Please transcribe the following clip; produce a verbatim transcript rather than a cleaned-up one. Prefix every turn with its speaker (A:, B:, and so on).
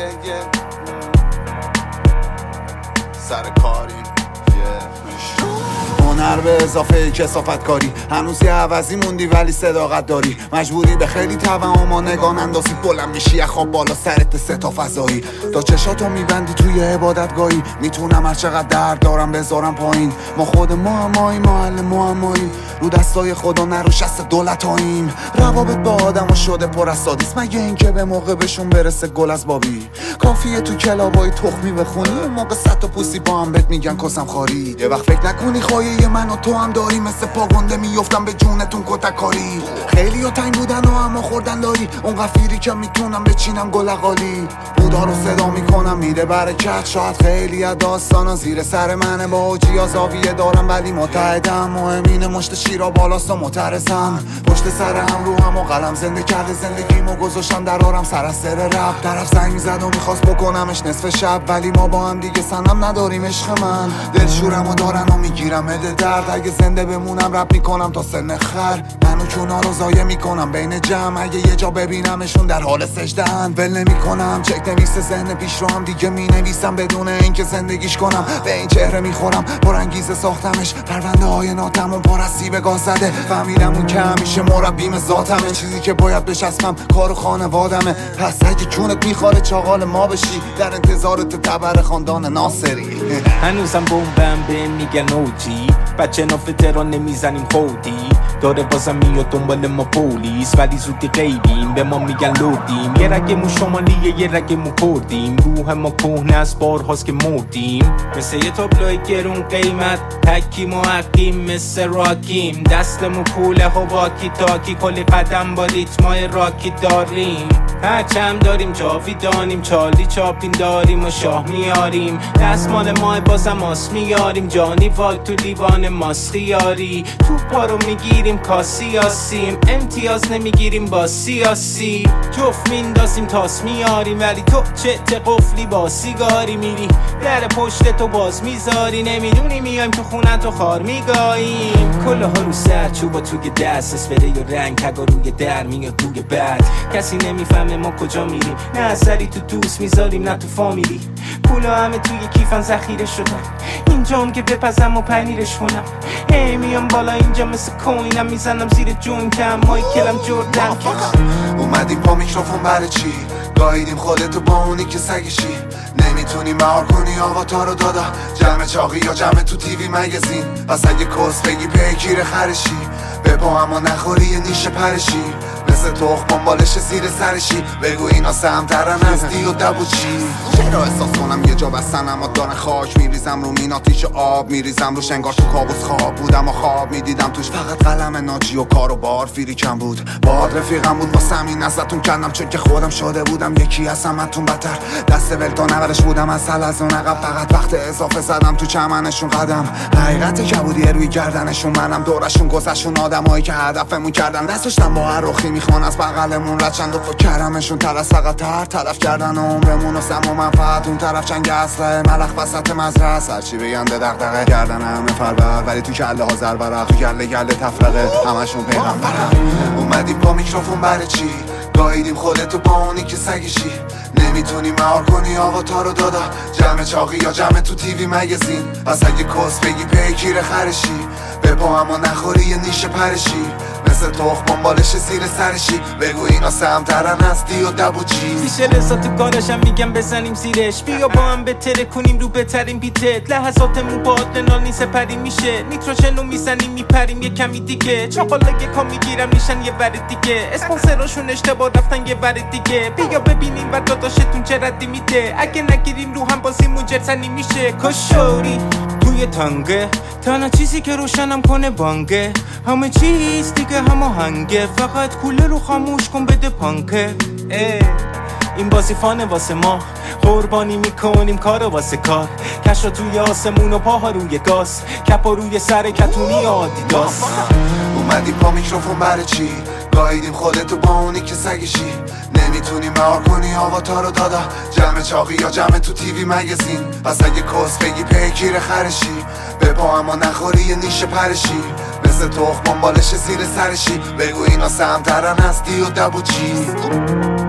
A: سر کاری هنر به اضافه کثافت کاری، هنوز یه عوضی موندی ولی صداقت داری، مجبوری به خیلی توهم و نگاه اندازی، بلند میشی خواب بالا سرت سه تا فضایی، تا چشاتو میبندی توی عبادتگاهی، میتونم هر چقدر درد دارم بذارم پایین، ما خود معماییم، محل معماییم، رو دستای خدا نه رو شست دولتاییم، روابط با آدمو شده پر از سادیس، مگه این که به موقع بهشون برسه گل از بابی، کافیه تو کلابای تخمی بخونی، اون موقع صد تا پوسی با هم بهت میگن کسم خاری، یه وقت فکر نکنی خواهی من و تو هم داری، مثل پاگنده میفتم به جونتون کتکاری، خیلی ها تنگ بودن و اما خوردن داری، اون غفیری که میتونم بچینم گلقالی، بودا رو صدا میکنم میره برکت، شاید خیلی از داستانا زیر سر منه، با اوجی زاویه دارم ولی متحدم، مهمینه مشت شیرا بالاست و مترسم، پشت سر هم رو هم و قلم زنده کرده زندگیمو گذاشتم در آرم سر از سر رب، طرف زنگ میزد و میخواست بکنمش نصف شب، ولی ما با هم دیگه سنم نداریم عشق من، دلشورم و دارن و میگیرم مده درد، اگه زنده بمونم رپ میکنم تا سن خر، منو چونا رو زایه میکنم بین جمع، اگه یه جا ببینمشون در حال سجده‌اند ول نمیکنم، چک نویس ذهن پیش رو هم دیگه مینویسم بدون اینکه زندگیش کنم، به این چهره میخورم پر انگیزه ساختمش، پرونده های ناتمام پر از سیب گاز زده، فهمیدم اون که همیشه مربیم ذاتمه، چیزی که باید بچسبم کار خانوادمه، پس اگه چونت میخواره چاغال ما بشی، در انتظارت تبر خاندان ناصری،
B: هنوزم بومبم به میگن اوجی، بچه نافته را نمیزنیم خودی، داره بازم میاد دنبال ما پولیس، ولی زودی غیبیم به ما میگن لودیم، یه رگمو شمالیه یه رگمو کردیم، روح ما کهنه از بارهاست که مردیم، مثل یه تابلوی گرون قیمت حکیم و حکیم، مثل راکیم دستمو کوله و واکی تاکی، کلی قدم با ریتمای راکی داریم، هرچم داریم جاویدانیم، چالی چاپین داریم و شاه میاریم، دستمال ماه بازم آس میاریم، جانی واک تو لیوان ماست خیاری، توپا رو میگیریم کاسیاسیم، امتیاز نمیگیریم با سیاسی، جفت میندازیم تاس میاریم، ولی تو چه قفلی با سیگاری میری، در پشت تو باز میذاری، نمیدونی میایم تو خونه تو خار میگاییم، کله ها رو سر چوبا توی دست، اسپری و رنگ تگا روی در میاد روی بعد، کسی نمیفهمه ما کجا میریم، نه اثری تو دوست میذاریم نه تو فامیلی، پولا همه توی کیفم ذخیره شدن، اینجام که بپزم و پنیرش کنم، هی میام بالا اینجا مثل کوینم، میزنم زیر جوینتم مایکلم جردن،
A: اومدیم با میکروفون برای چی؟ گاهیدیم خودتو با اونی که سگشی، نمیتونی مهار کنی آقا رو دادا، جمع چاقی یا جمع تو تیوی مگزین، پس اگه کس بگی پیگیر خرشی، به پا اما نخوری یه نیشه پرشی، مثل تخم بمبالش زیر سرشی، بگو اینا سمترن از دی و دبو چی، چرا احساس کنم یه جا بستن اما دارن خاک، میریزم رو میناتیش آب، میریزم روش انگار تو کابوس خواب بودم و خواب میدیدم توش، فقط قلم ناجی و کار و بار فیری کم بود، باد رفیقم بود با سمین ازتون کردم، چون که خودم شده بودم یکی از همتون بدتر، دست ولتا نورش بودم از حلزون عقب، فقط وقت اضافه زدم تو چمنشون قدم، حقیقت کبودیه روی گردنشون، منم دورشون گذشون، آدمایی که هدفمون کردن، دستشتم با هر رخی میخوان از بغلمون رد چند و کردمشون ترس، فقط تر تلف کردن عمرمون و سم و منفعت، اون طرف چنگ اصله ملخ وسط مزرعه، هرچی بگن به دغدغه کردن همه فربر، ولی تو کله ها زربرق، تو گله گله تفرقه همشون پیغمبرم، اومدیم با میکروفون برای چی؟ گاهیدیم خودتو با اونی که سگشی، نمیتونی مهار کنی آقا رو دادا، جمع چاقی یا جمع تو تیوی مگزین، پس اگه کس بگی پیگیر خرشی، به پا اما نخوری یه نیشه پرشی، مثل تخم بمبالش زیر سرشی، بگو اینا سمترن از دی و دبو چی،
B: پیش رسا تو کارشم میگم بزنیم زیرش، بیا با هم بتره کنیم رو بترین بیتت، لحظاتمون با آدرنال نی سپری میشه، نیتروژنو میزنیم میپریم یه کمی دیگه، چاقالا یکا میگیرم میشن یه ور دیگه، اسپانسراشون اشتباه رفتن یه ور دیگه، بیا ببینیم و داداشتون چه ردی میده، اگه نگیریم رو هم بازیمون جرسنی میشه، کشوری توی تانگه، تنها چیزی که روشنم کنه بانگه، همه چیز دیگه هماهنگه، فقط کوله رو خاموش کن بده پانکه، این بازی فانه واسه ما، قربانی میکنیم کارو واسه کار، کشا توی آسمون و پاها روی گاز، کپا روی سر کتونی آدیداس،
A: اومدیم با میکروفون برای چی؟ گاهیدیم خودتو با اونی که سگشی، نمیتونی مهار کنی آقا رو دادا، جمع چاقی یا جمع تو تیوی مگزین، پس اگه کس بگی پیگیر خرشی، به پا اما نخوری یه نیشه پرشی، مثل تخم بمبالش زیر سرشی، بگو اینا سمترن از دی و دبو چی.